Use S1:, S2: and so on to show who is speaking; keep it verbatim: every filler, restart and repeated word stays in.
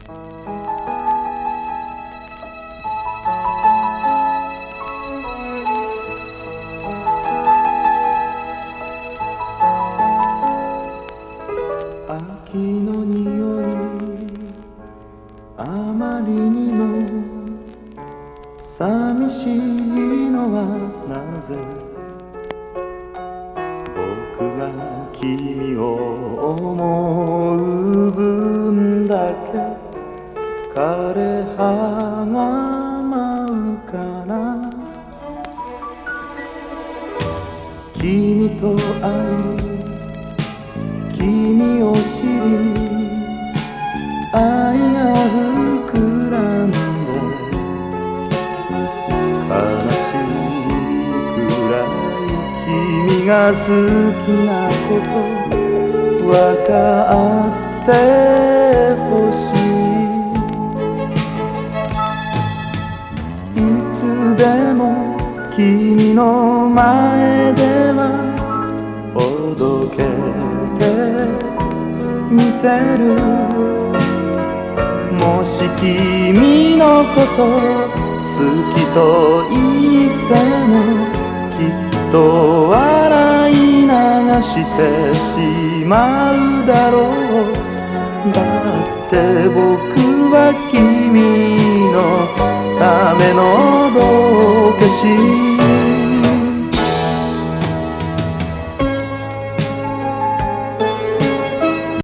S1: 秋の匂いあまりにも寂しいのはなぜ？僕が君を思う分だけ枯葉が舞うかな。君と会い君を知り愛が膨らんで悲しいくらい君が好きなことわかってほしい。いつでも君の前ではおどけてみせる。もし君のこと好きと言ってもきっと笑い流してしまうだろう。だって僕は君のための道化師